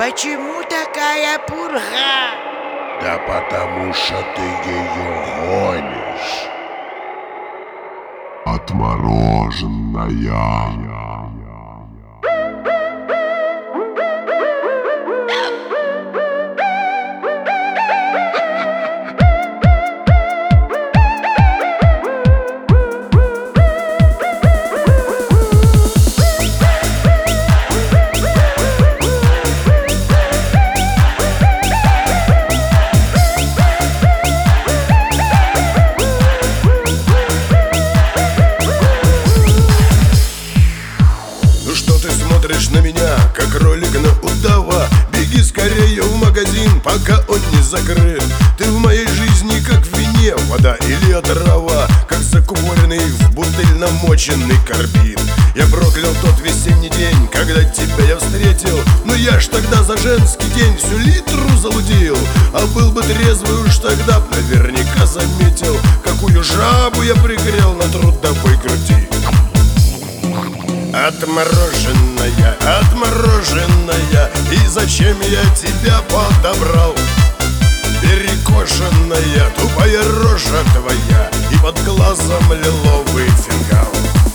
Почему такая пурга? Да потому что ты ее гонишь. Отмороженная. На меня, как ролик на удава. Беги скорее в магазин, пока он не закрыт. Ты в моей жизни, как в вине, вода или отрава, как закупоренный в бутыль намоченный карбид. Я проклял тот весенний день, когда тебя я встретил. Но я ж тогда за женский день всю литру залудил. А был бы трезвый уж тогда б наверняка заметил, какую жабу я пригрел на трудовой груди. Отмороженная, отмороженная, и зачем я тебя подобрал? Перекошенная, тупая рожа твоя, и под глазом лиловый фингал.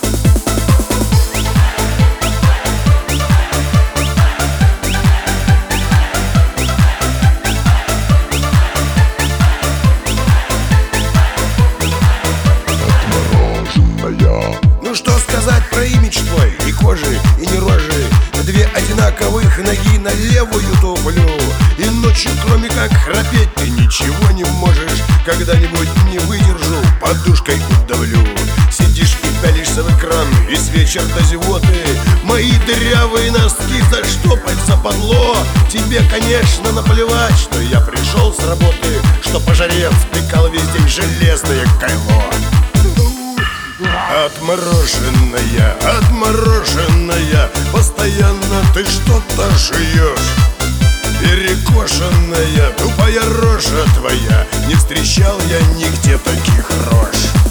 Ну что сказать про имидж твой, и кожи, и не рожи. Две одинаковых ноги на левую туплю. И ночью, кроме как храпеть, ты ничего не можешь. Когда-нибудь не выдержу, подушкой удавлю. Сидишь и пялишься в экран, весь вечер до зевоты. Мои дырявые носки заштопать западло. Тебе, конечно, наплевать, что я пришел с работы, что пожарев втыкал весь день железное кайло. Отмороженная, отмороженная, постоянно ты что-то жуешь. Перекошенная, тупая рожа твоя, не встречал я нигде таких рож.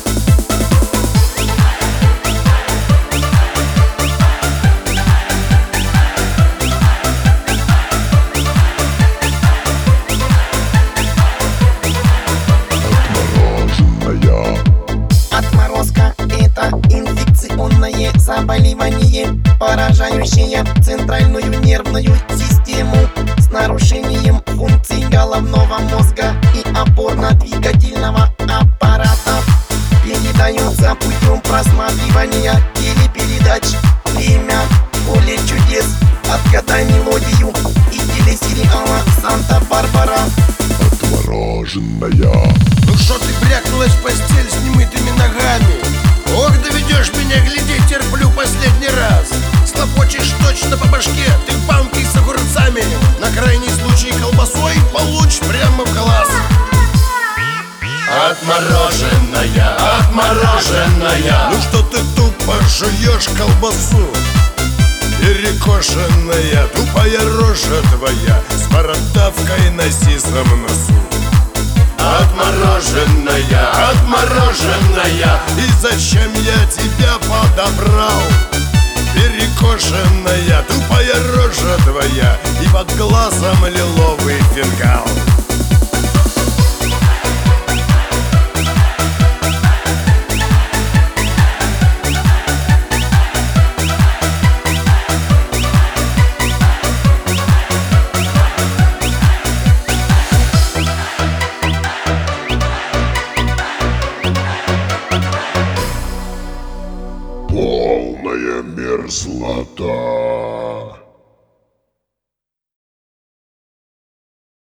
Инфекционное заболевание, поражающее центральную нервную систему с нарушением функций головного мозга и опорно-двигательного аппарата. Передается путем просматривания телепередач «Время», «Поле чудес», «Отгадай мелодию» и телесериала «Санта-Барбара». Отмороженная. Ну что ты брякнулась в постель с немытыми ногами? Ох, доведешь меня, гляди, терплю последний раз. Слопочешь точно по башке, ты банкой с огурцами. На крайний случай колбасой получишь прямо в глаз. Отмороженная, отмороженная, Ну что ты тупо жуешь колбасу? Перекошенная, тупая рожа твоя, с бородавкой на сизом носу. Отмороженная, отмороженная, и зачем я тебя подобрал? Перекошенная, тупая рожа твоя, и под глазом лиловый фингал. Полная мерзлота.